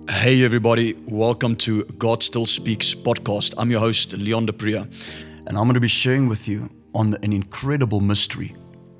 Hey everybody, welcome to God Still Speaks podcast. I'm your host, Leon de Pria, and I'm going to be sharing with you on an incredible mystery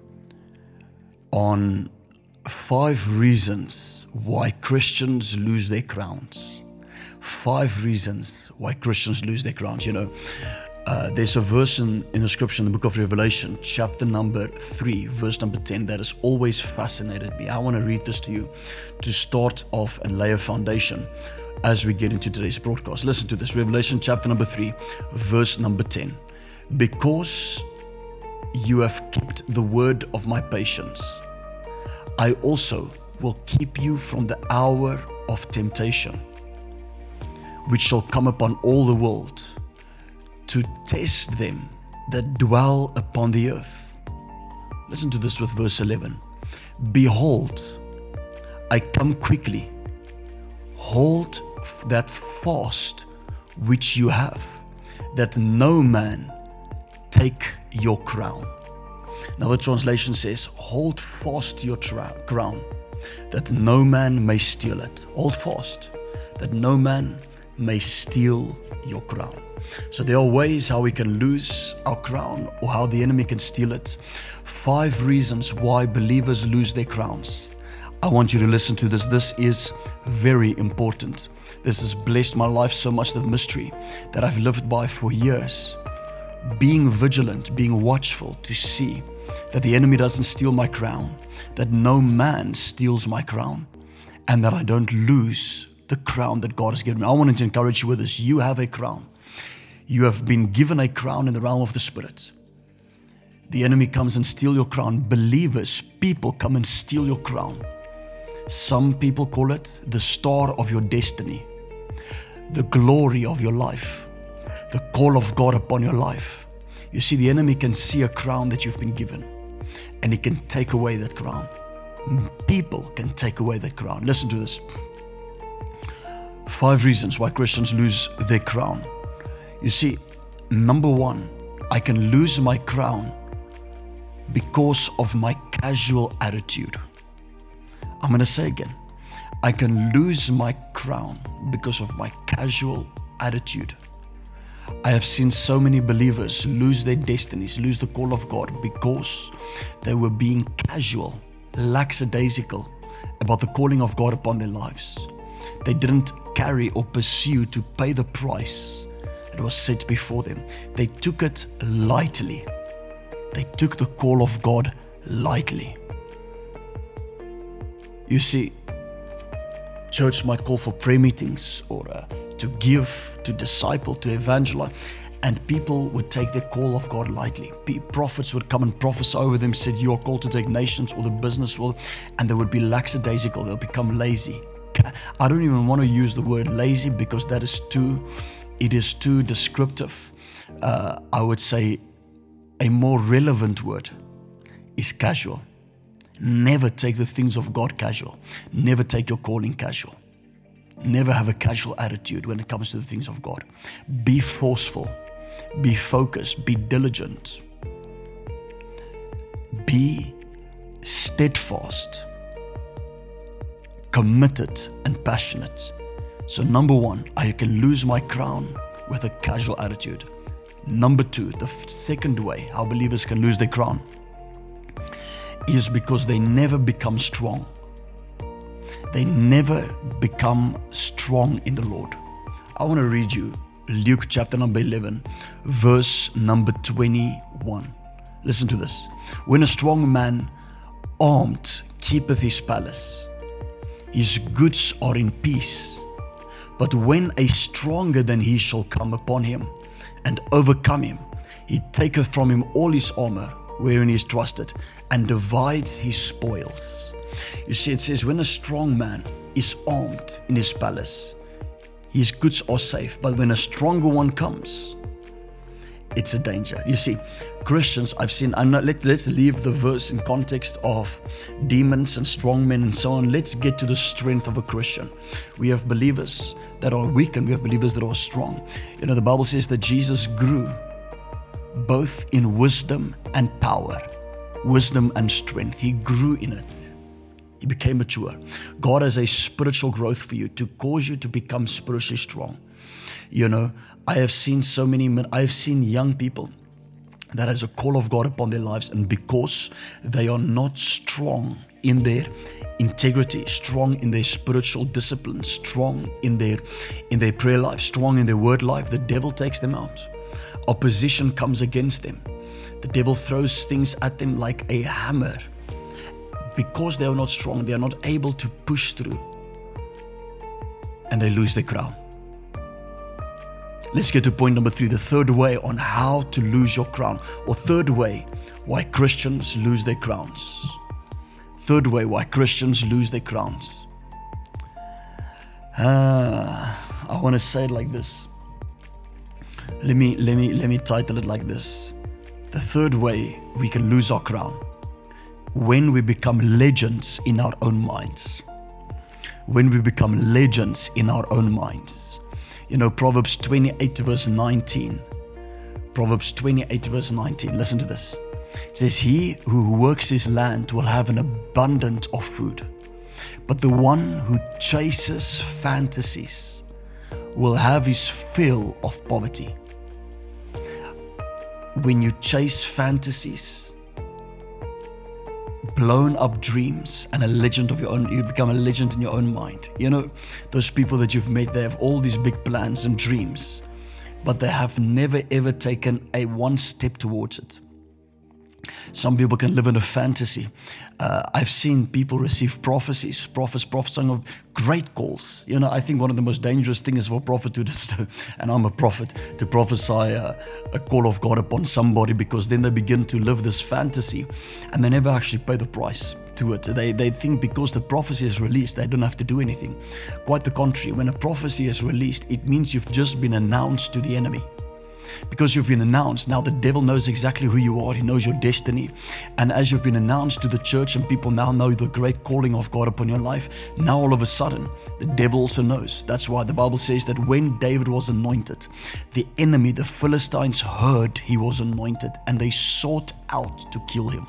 on 5 reasons why Christians lose their crowns. 5 reasons why Christians lose their crowns. There's a verse in the scripture in the book of Revelation, chapter number 3, verse number 10, that has always fascinated me. I want to read this to you to start off and lay a foundation as we get into today's broadcast. Listen to this, Revelation chapter number 3, verse number 10. Because you have kept the word of my patience, I also will keep you from the hour of temptation, which shall come upon all the world, to test them that dwell upon the earth. Listen to this with verse 11. Behold, I come quickly. Hold that fast which you have, that no man take your crown. Now the translation says, hold fast your crown, that no man may steal it. Hold fast, that no man may steal your crown. So there are ways how we can lose our crown or how the enemy can steal it. 5 reasons why believers lose their crowns. I want you to listen to this. This is very important. This has blessed my life so much, the mystery that I've lived by for years. Being vigilant, being watchful to see that the enemy doesn't steal my crown, that no man steals my crown, and that I don't lose the crown that God has given me. I wanted to encourage you with this. You have a crown. You have been given a crown in the realm of the Spirit. The enemy comes and steals your crown. Believers, people come and steal your crown. Some people call it the star of your destiny, the glory of your life, the call of God upon your life. You see, the enemy can see a crown that you've been given, and he can take away that crown. People can take away that crown. Listen to this. 5 reasons why Christians lose their crown. You see, number 1, I can lose my crown because of my casual attitude. I'm going to say again, I can lose my crown because of my casual attitude. I have seen so many believers lose their destinies, lose the call of God because they were being casual, lackadaisical about the calling of God upon their lives. They didn't carry or pursue to pay the price that was set before them. They took it lightly. They took the call of God lightly. You see, church might call for prayer meetings or to give, to disciple, to evangelize, and people would take the call of God lightly. Prophets would come and prophesy over them, said, you are called to take nations or the business world, and they would be lackadaisical. They'll become lazy. I don't even want to use the word lazy because it is too descriptive. I would say a more relevant word is casual. Never take the things of God casual. Never take your calling casual. Never have a casual attitude when it comes to the things of God. Be forceful. Be focused. Be diligent. Be steadfast, committed, and passionate. So number 1, I can lose my crown with a casual attitude. Number 2, the second way how believers can lose their crown is because they never become strong. They never become strong in the Lord. I want to read you Luke chapter number 11, verse number 21. Listen to this. When a strong man armed keepeth his palace, his goods are in peace. But when a stronger than he shall come upon him and overcome him, he taketh from him all his armor, wherein he is trusted, and divides his spoils. You see, it says, when a strong man is armed in his palace, his goods are safe. But when a stronger one comes, it's a danger. You see, Christians, I've seen, let's leave the verse in context of demons and strong men and so on. Let's get to the strength of a Christian. We have believers that are weak and we have believers that are strong. The Bible says that Jesus grew both in wisdom and power, wisdom and strength. He grew in it. You became mature. God has a spiritual growth for you to cause you to become spiritually strong. You know, I have seen young people that has a call of God upon their lives, and because they are not strong in their integrity, strong in their spiritual discipline, strong in their prayer life, strong in their word life, the devil takes them out. Opposition comes against them. The devil throws things at them like a hammer. Because they are not strong, they are not able to push through, and they lose their crown. Let's get to point number 3, the third way on how to lose your crown, or third way why Christians lose their crowns. Third way why Christians lose their crowns. I want to say it like this. Let me title it like this. The third way we can lose our crown: when we become legends in our own minds. When we become legends in our own minds. You know, Proverbs 28 verse 19. Proverbs 28 verse 19. Listen to this. It says, he who works his land will have an abundance of food, but the one who chases fantasies will have his fill of poverty. When you chase fantasies, blown up dreams, and a legend of your own, you become a legend in your own mind. You know, those people that you've met, they have all these big plans and dreams, but they have never ever taken a one step towards it. Some people can live in a fantasy. I've seen people receive prophecies, prophets prophesying of great calls. You know, I think one of the most dangerous things for a prophet to do, and I'm a prophet, to prophesy a call of God upon somebody, because then they begin to live this fantasy and they never actually pay the price to it. They think because the prophecy is released, they don't have to do anything. Quite the contrary. When a prophecy is released, it means you've just been announced to the enemy. Because you've been announced, now the devil knows exactly who you are. He knows your destiny. And as you've been announced to the church and people now know the great calling of God upon your life, now all of a sudden, the devil also knows. That's why the Bible says that when David was anointed, the enemy, the Philistines, heard he was anointed and they sought out to kill him.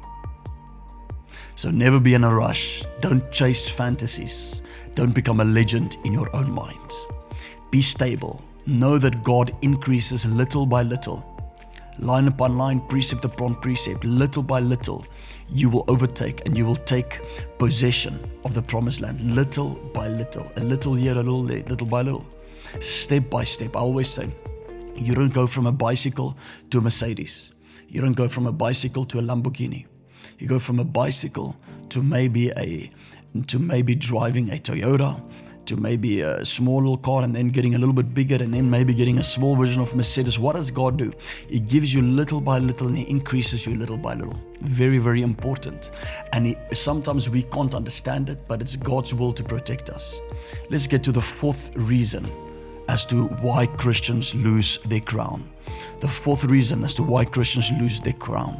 So never be in a rush. Don't chase fantasies. Don't become a legend in your own mind. Be stable. Know that God increases little by little. Line upon line, precept upon precept, little by little, you will overtake and you will take possession of the promised land. Little by little, a little here, a little there, little by little, step by step. I always say, you don't go from a bicycle to a Mercedes. You don't go from a bicycle to a Lamborghini. You go from a bicycle to maybe driving a Toyota, to maybe a small little car, and then getting a little bit bigger, and then maybe getting a small version of Mercedes. What does God do? He gives you little by little and He increases you little by little. Very, very important. And sometimes we can't understand it, but it's God's will to protect us. Let's get to the fourth reason as to why Christians lose their crown. The fourth reason as to why Christians lose their crown.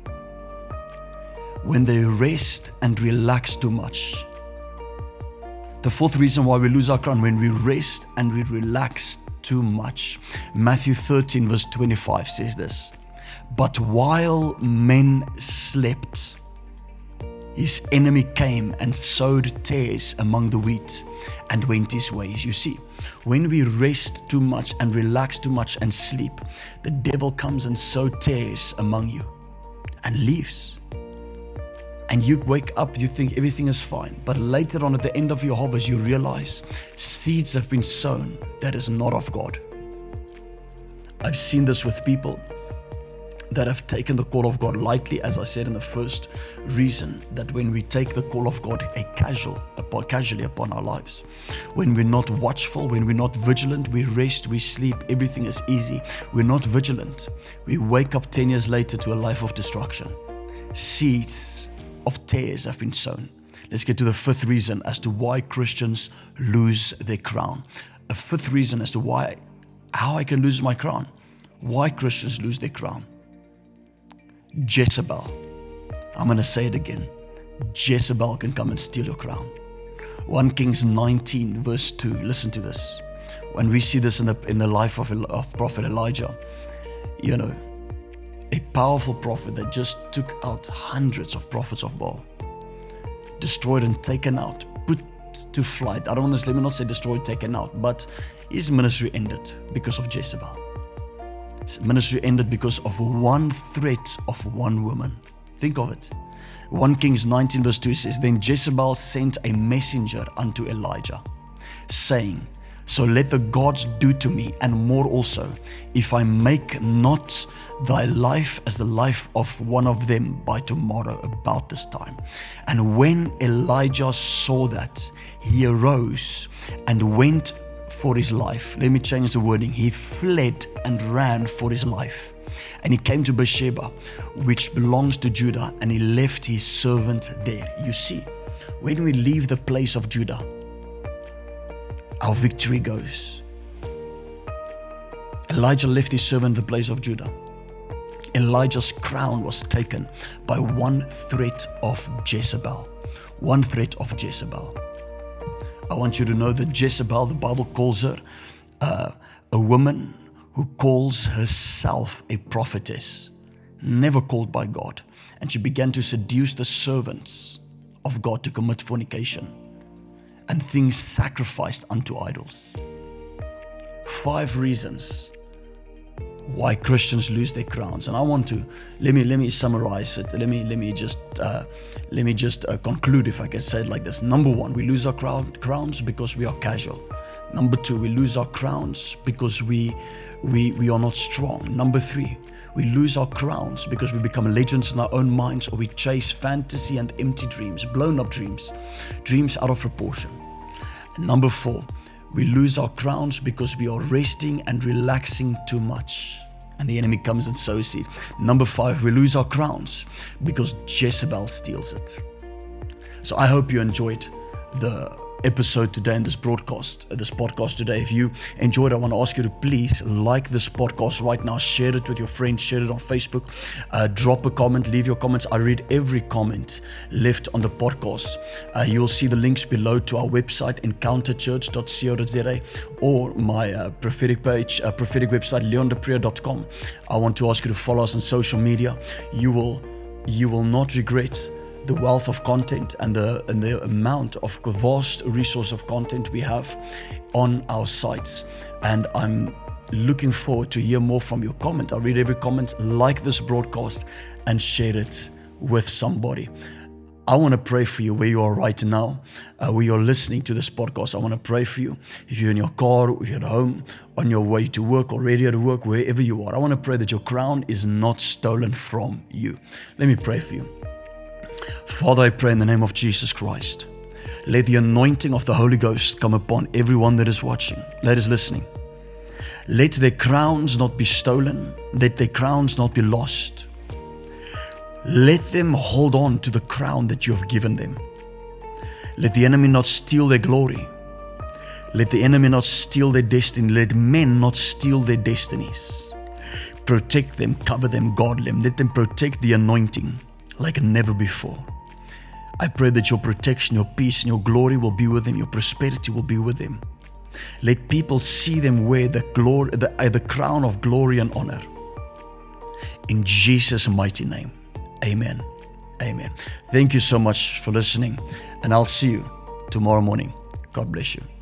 When they rest and relax too much. The fourth reason why we lose our crown, when we rest and we relax too much. Matthew 13 verse 25 says this. But while men slept, his enemy came and sowed tares among the wheat and went his ways. You see, when we rest too much and relax too much and sleep, the devil comes and sows tares among you and leaves. And you wake up, you think everything is fine. But later on at the end of your harvest, you realize seeds have been sown that is not of God. I've seen this with people that have taken the call of God lightly, as I said in the first reason, that when we take the call of God casually upon our lives, when we're not watchful, when we're not vigilant, we rest, we sleep, everything is easy. We're not vigilant. We wake up 10 years later to a life of destruction. Seeds of tares have been sown. Let's get to the fifth reason as to why Christians lose their crown. A fifth reason as to how I can lose my crown. Why Christians lose their crown. Jezebel. I'm going to say it again. Jezebel can come and steal your crown. 1 Kings 19 verse 2. Listen to this. When we see this in the life of Prophet Elijah, you know, a powerful prophet that just took out hundreds of prophets of Baal. destroyed and taken out, put to flight. Let me not say destroyed, taken out, but his ministry ended because of Jezebel. His ministry ended because of one threat of one woman. Think of it. 1 Kings 19 verse 2 says, Then Jezebel sent a messenger unto Elijah, saying, So let the gods do to me, and more also, if I make not thy life as the life of one of them by tomorrow about this time. And when Elijah saw that, he arose and went for his life. Let me change the wording. He fled and ran for his life. And he came to Beersheba, which belongs to Judah, and he left his servant there. You see, when we leave the place of Judah, our victory goes. Elijah left his servant the place of Judah. Elijah's crown was taken by one threat of Jezebel. One threat of Jezebel. I want you to know that Jezebel, the Bible calls her a woman who calls herself a prophetess, never called by God. And she began to seduce the servants of God to commit fornication and things sacrificed unto idols. 5 reasons why Christians lose their crowns, and I want to let me summarize it. Let me just conclude, if I can say it like this. Number 1, we lose our crowns because we are casual. Number 2, we lose our crowns because we are not strong. Number 3, we lose our crowns because we become legends in our own minds, or we chase fantasy and empty dreams, blown up dreams out of proportion. And number 4, we lose our crowns because we are resting and relaxing too much, and the enemy comes and sows it. Number 5, we lose our crowns because Jezebel steals it. So I hope you enjoyed the episode today in this podcast today. If you enjoyed, I want to ask you to please like this podcast right now, share it with your friends, share it on Facebook, drop a comment, leave your comments. I read every comment left on the podcast. You'll see the links below to our website, encounterchurch.co.za, or my prophetic page, prophetic website, leondepriere.com. I want to ask you to follow us on social media. You will not regret the wealth of content and the amount of vast resource of content we have on our sites. And I'm looking forward to hear more from your comment. I read every comment. Like this broadcast and share it with somebody. I want to pray for you where you are right now, where you're listening to this podcast. I want to pray for you. If you're in your car, if you're at home, on your way to work, or ready to work, wherever you are, I want to pray that your crown is not stolen from you. Let me pray for you. Father, I pray in the name of Jesus Christ. Let the anointing of the Holy Ghost come upon everyone that is watching, that is listening. Let their crowns not be stolen. Let their crowns not be lost. Let them hold on to the crown that you have given them. Let the enemy not steal their glory. Let the enemy not steal their destiny. Let men not steal their destinies. Protect them, cover them, guard them. Let them protect the anointing like never before. I pray that your protection, your peace, and your glory will be with them. Your prosperity will be with them. Let people see them wear the crown of glory and honor. In Jesus' mighty name, amen. Amen. Thank you so much for listening, and I'll see you tomorrow morning. God bless you.